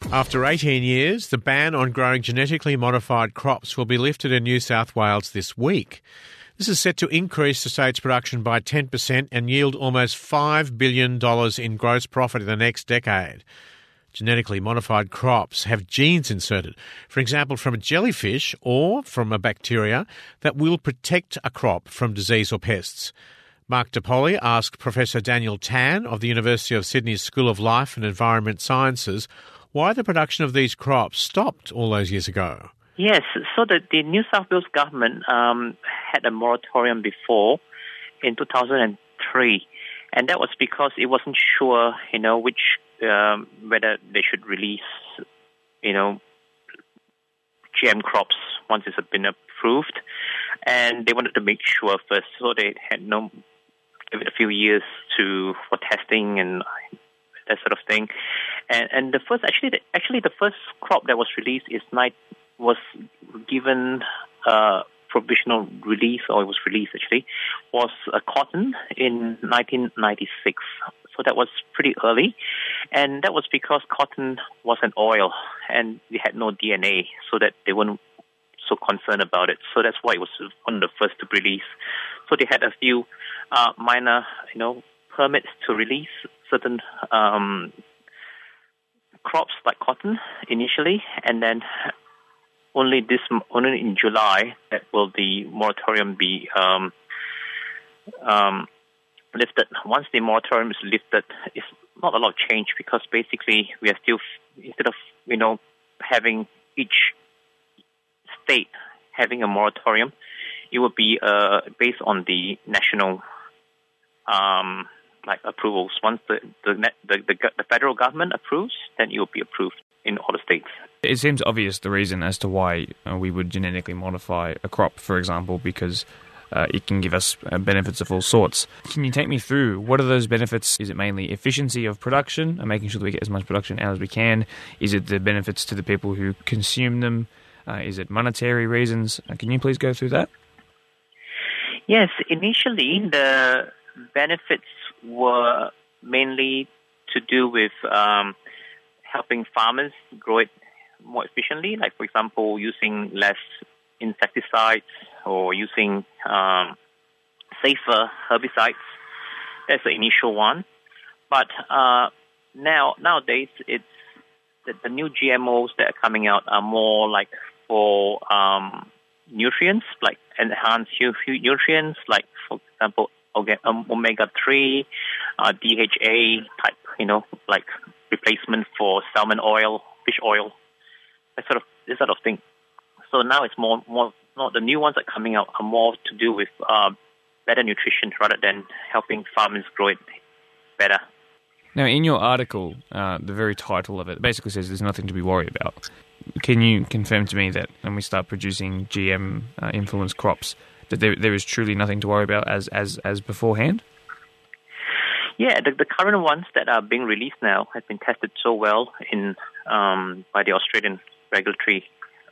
After 18 years, the ban on growing genetically modified crops will be lifted in New South Wales this week. This is set to increase the state's production by 10% and yield almost $5 billion in gross profit in the next decade. Genetically modified crops have genes inserted, for example, from a jellyfish or from a bacteria that will protect a crop from disease or pests. Mark DePoli asked Professor Daniel Tan of the University of Sydney's School of Life and Environment Sciences why the production of these crops stopped all those years ago. Yes, so the New South Wales government had a moratorium before in 2003, and that was because it wasn't sure, which whether they should release, GM crops once it's been approved, and they wanted to make sure first, so they had give it a few years for testing and that sort of thing. And the first, the first crop that was released was given provisional release, or it was released was cotton in 1996. So that was pretty early, and that was because cotton was an oil and it had no DNA, so that they weren't so concerned about it. So that's why it was one of the first to release. So they had a few minor, permits to release certain crops like cotton initially, and then only in July that will the moratorium be lifted. Once the moratorium is lifted, it's not a lot of change, because basically we are still, instead of having each state having a moratorium, it will be based on the national approvals. Once the federal government approves, then it will be approved in all the states. It seems obvious the reason as to why we would genetically modify a crop, for example, because it can give us benefits of all sorts. Can you take me through what are those benefits? Is it mainly efficiency of production and making sure that we get as much production out as we can? Is it the benefits to the people who consume them? Is it monetary reasons? Can you please go through that? Yes, initially the benefits were mainly to do with helping farmers grow it more efficiently, like, for example, using less insecticides or using safer herbicides. That's the initial one. But nowadays, it's the new GMOs that are coming out are more like for nutrients, like enhanced nutrients, like, for example, omega-3, DHA type, like replacement for salmon oil, fish oil, this sort of thing. So now it's more the new ones that are coming out are more to do with better nutrition rather than helping farmers grow it better. Now, in your article, the very title of it basically says there's nothing to be worried about. Can you confirm to me that when we start producing GM influenced crops, that there is truly nothing to worry about as beforehand? Yeah, the current ones that are being released now have been tested so well by the Australian regulatory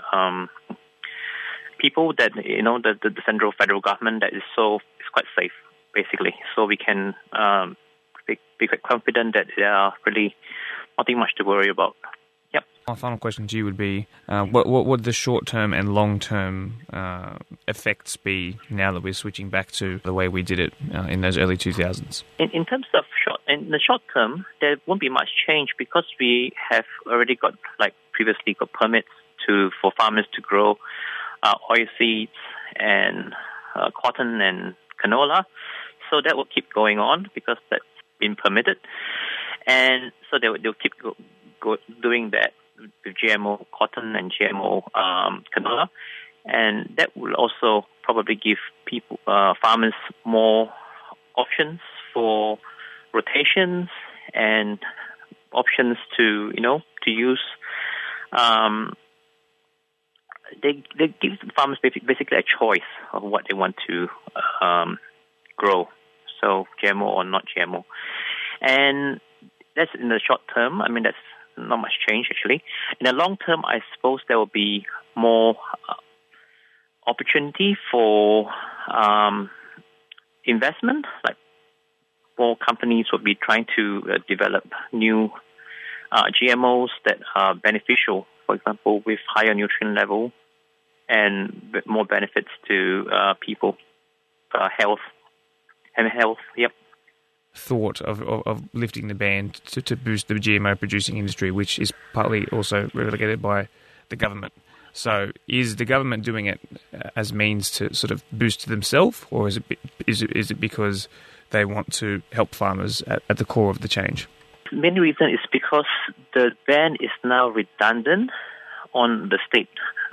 people that the central federal government that it's quite safe, basically. So we can be quite confident that there are really nothing much to worry about. Yep. My final question to you would be, what would the short-term and long-term effects be now that we're switching back to the way we did it in those early 2000s? In terms of in the short term, there won't be much change, because we have already got, previously got permits for farmers to grow oilseeds and cotton and canola. So that will keep going on because that's been permitted. And so they'll keep doing that with GMO cotton and GMO canola. And that will also probably give farmers more options for rotations and options to use. They give farmers basically a choice of what they want to grow, so GMO or not GMO. And that's in the short term. I mean, that's not much change, actually. In the long term, I suppose there will be more opportunity for investment, like more companies will be trying to develop new GMOs that are beneficial, for example, with higher nutrient level and more benefits to people, health. Yep. Thought of lifting the ban to boost the GMO producing industry, which is partly also relegated by the government. So is the government doing it as means to sort of boost themselves, or is it because they want to help farmers at the core of the change? The main reason is because the ban is now redundant on the state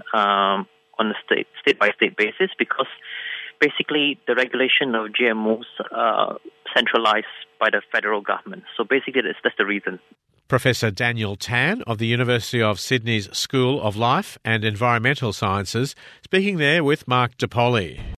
by state basis, because basically the regulation of GMOs centralized by the federal government. So basically that's the reason. Professor Daniel Tan of the University of Sydney's School of Life and Environmental Sciences, speaking there with Mark DePolly.